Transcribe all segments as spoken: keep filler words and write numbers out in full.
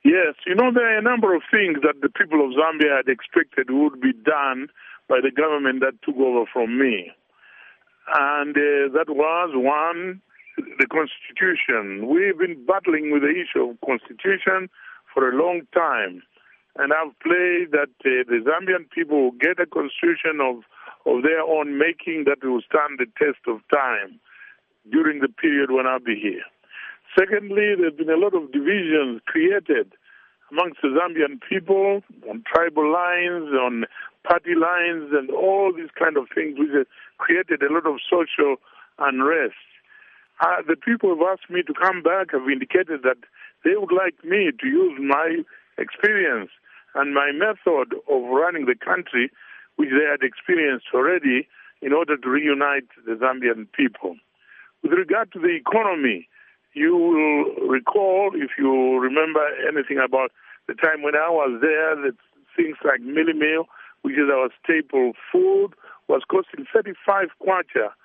Yes, you know, there are a number of things that the people of Zambia had expected would be done by the government that took over from me. And uh, that was, one, the Constitution. We've been battling with the issue of Constitution for a long time. And I've played that uh, the Zambian people will get a Constitution of, of their own making that will stand the test of time during the period when I'll be here. Secondly, there have been a lot of divisions created amongst the Zambian people on tribal lines, on party lines, and all these kind of things which have created a lot of social unrest. Uh, the people have asked me to come back, have indicated that they would like me to use my experience and my method of running the country, which they had experienced already, in order to reunite the Zambian people. With regard to the economy, you will recall, if you remember anything about the time when I was there, that things like Millie Meal, which is our staple food, was costing thirty-five kwacha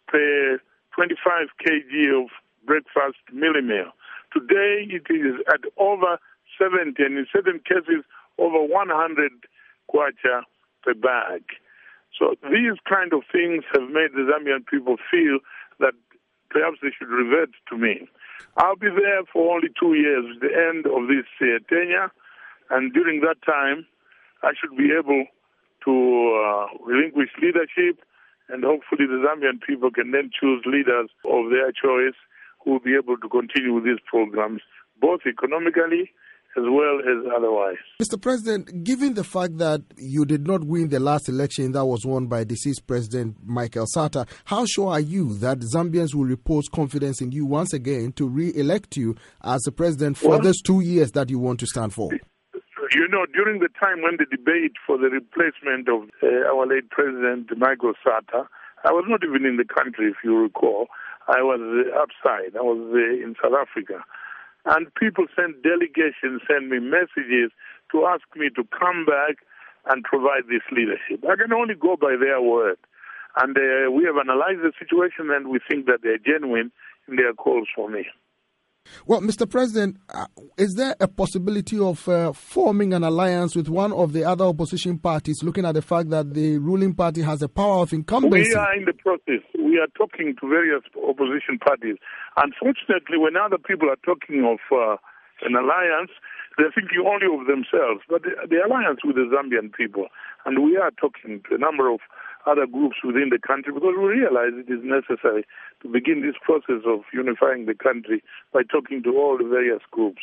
per twenty-five kilograms of breakfast Millie Meal. Today it is at over seventy, and in certain cases over one hundred kwacha per bag. So these kind of things have made the Zambian people feel that perhaps they should revert to me. I'll be there for only two years, the end of this uh, tenure, and during that time, I should be able to uh, relinquish leadership, and hopefully the Zambian people can then choose leaders of their choice who will be able to continue with these programs, both economically as well as otherwise. Mister President, given the fact that you did not win the last election that was won by deceased President Michael Sata, how sure are you that Zambians will repose confidence in you once again to re-elect you as the president for well, those two years that you want to stand for? You know, during the time when the debate for the replacement of uh, our late President Michael Sata, I was not even in the country, if you recall. I was uh, outside. I was uh, in South Africa. And people sent delegations, sent me messages to ask me to come back and provide this leadership. I can only go by their word. And uh, we have analyzed the situation, and we think that they're genuine in their calls for me. Well, Mister President, uh, is there a possibility of uh, forming an alliance with one of the other opposition parties, looking at the fact that the ruling party has a power of incumbency? We are in the process. We are talking to various opposition parties. Unfortunately, when other people are talking of uh, an alliance, they're thinking only of themselves. But the, the alliance with the Zambian people, and we are talking to a number of other groups within the country, because we realize it is necessary to begin this process of unifying the country by talking to all the various groups.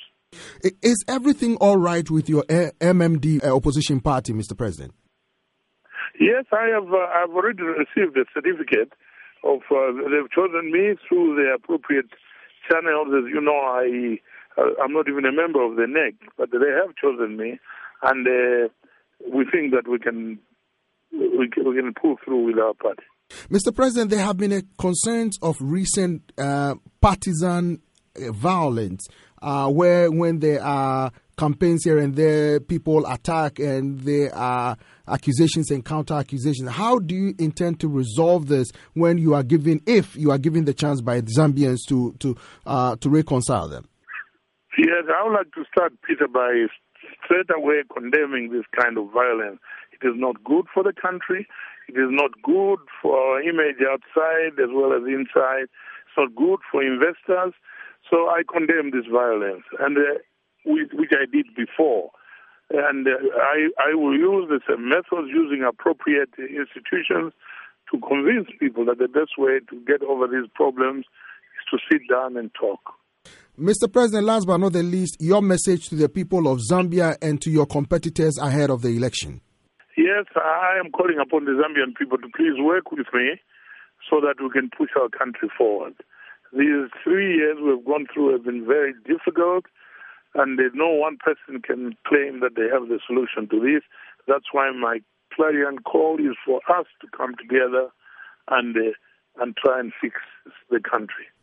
Is everything all right with your M M D opposition party, Mister President? Yes, I have. Uh, I've already received a certificate of. Uh, they've chosen me through the appropriate channels. As you know, I uh, I'm not even a member of the N E C, but they have chosen me, and uh, we think that we can. We can, we can pull through with our party. Mister President, there have been a concerns of recent uh, partisan uh, violence uh, where when there are campaigns here and there, people attack and there are accusations and counter-accusations. How do you intend to resolve this when you are given, if you are given the chance by Zambians to, to, uh, to reconcile them? Yes, I would like to start, Peter, by straight away condemning this kind of violence. It is not good for the country. It is not good for our image outside as well as inside. It's not good for investors. So I condemn this violence, and uh, which, which I did before. And uh, I, I will use the same methods using appropriate institutions to convince people that the best way to get over these problems is to sit down and talk. Mister President, last but not the least, your message to the people of Zambia and to your competitors ahead of the election. Yes, I am calling upon the Zambian people to please work with me so that we can push our country forward. These three years we've gone through have been very difficult, and no one person can claim that they have the solution to this. That's why my clarion call is for us to come together and uh, and try and fix the country.